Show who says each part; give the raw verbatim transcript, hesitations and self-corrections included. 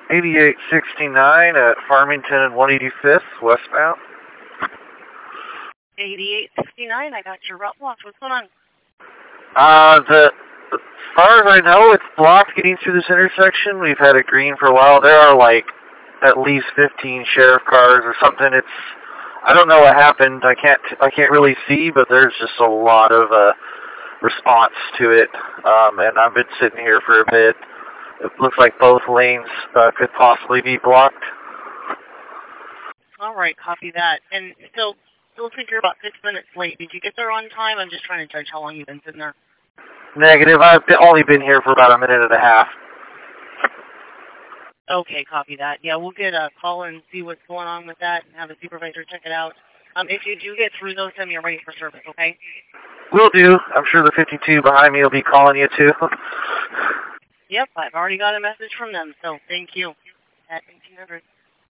Speaker 1: eighty-eight sixty-nine at Farmington and one eighty-fifth, westbound.
Speaker 2: eighty-eight sixty-nine, I got your route blocked. What's going on?
Speaker 1: Uh, the, as far as I know, it's blocked getting through this intersection. We've had it green for a while. There are like at least fifteen sheriff cars or something. It's, I don't know what happened. I can't, I can't really see, but there's just a lot of uh, response to it. Um, and I've been sitting here for a bit. It looks like both lanes uh, could possibly be blocked.
Speaker 2: All right, copy that. And still, still looks like you're about six minutes late. Did you get there on time? I'm just trying to judge how long you've been sitting there.
Speaker 1: Negative. I've been, only been here for about a minute and a half.
Speaker 2: Okay, copy that. Yeah, we'll get a call and see what's going on with that and have a supervisor check it out. Um, if you do get through those, send me a ready for service, okay?
Speaker 1: Will do. I'm sure the fifty-two behind me will be calling you too.
Speaker 2: Yep, I've already got a message from them, so thank you. At eighteen hundred.